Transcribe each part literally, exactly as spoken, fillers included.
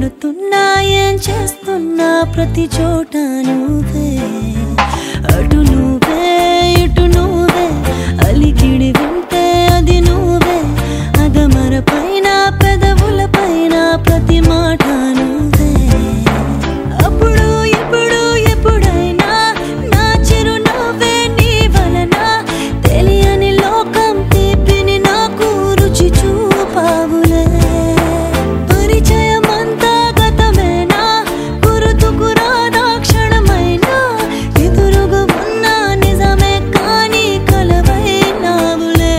వెళుతున్నా ఏం చేస్తున్నా ప్రతి చోట నువ్వే అటు నువ్వే ఇటు నువ్వే అలికిడి వింటే అది నువ్వే అదమర పైన పెదవుల పైన ప్రతి మాట నువ్వే అప్పుడు ఎప్పుడు ఎప్పుడైనా నా చిరునవ్వే నీ వలన తెలియని లోకం తీపిని నాకు రుచి చూపావులే పరిచయమంతా గతమేనా గుర్తుకు రాదా క్షణమైనా ఎదురుగా ఉన్న నిజమే కానీ కలవైనావులే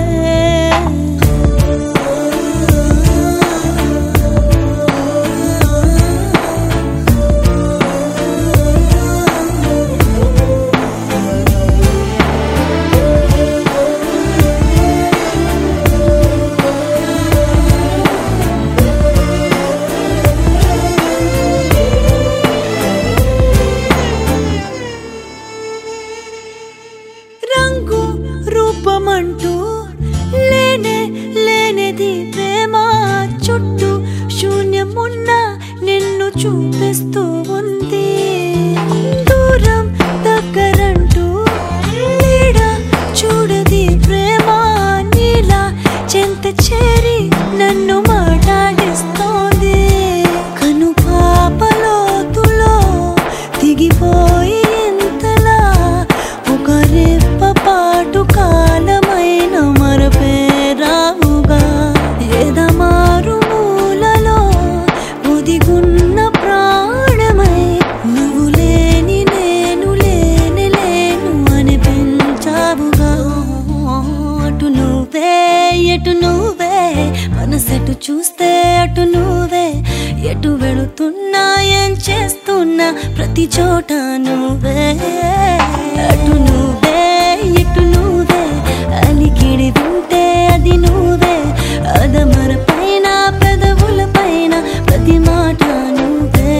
రంగు రూపమంటూ లేనే లేనిది ప్రేమ చుట్టూ శూన్యమున్న నిన్ను చూపిస్తూ ఉంది దూరం దగ్గరంటూ నీడ చూడది ప్రేమ నీలా చెంత చేరి నన్ను మాట్లాడిస్తోంది కను పాపలోతులో దిగిపోయి ఇంతలా ఒక రెప్ప పాటు కాలమైన మరపేరావుగా ఎదమారు మూలలో ఒదిగున్న ప్రాణమై నువ్వు లేని నేను లేని లేను అనిపించావుగా అటు నువ్వే ఎటు నువ్వే మనసెటు చూస్తే అటు నువ్వే ఎటు వెళుతున్నా ఏం చేస్తున్నా ప్రతి చోట నువ్వే అటు నువ్వే ఇటు నువ్వే అలికిడి వింటే అది నువ్వే అదమర పైన పెదవుల పైన ప్రతి మాట నువ్వే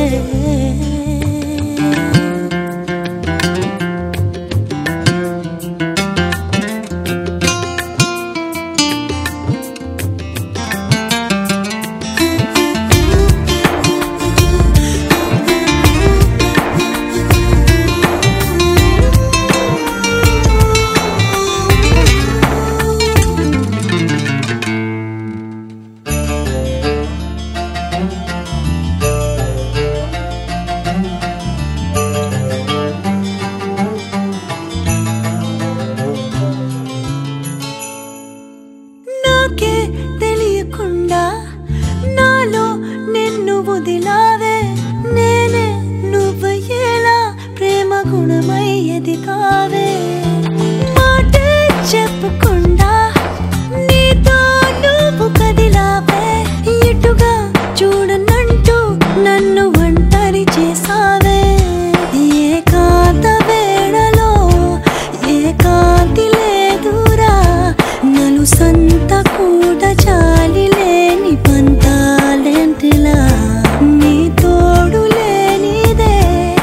నాకే తెలియకుండా నాలో నిన్ను వదిలావే నేనే నువ్వయ్యేలా ప్రేమ గుణమయ్యేది కావే మాటే చెప్పకుండా నీతో నువ్వు కదిలావే ఇటుగా చూడనంటూ నన్ను ఒంటరి చేసావే ఏకాంత వేళలో ఏకాంతి లేదురా నలు సంత కూడా చాలి లేని పంతాలెంటిలా నీ తోడు లేనిదే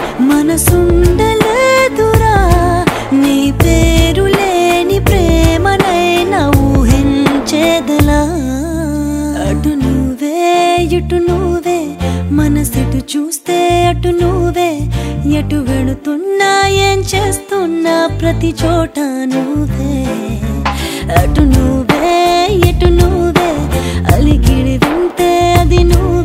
మనసుండలేదురా నీ పేరు లేని ప్రేమనైనా ఊహించేదలా అటు నువ్వే ఇటు నువ్వే మనసెటు చూస్తే అటు నువ్వే ఎటు వెళుతున్నా ఏం చేస్తున్నా ప్రతి చోట నువ్వే అటు నువ్వే ఎటు నువ్వే అలికిడి వింటే అది నువ్వే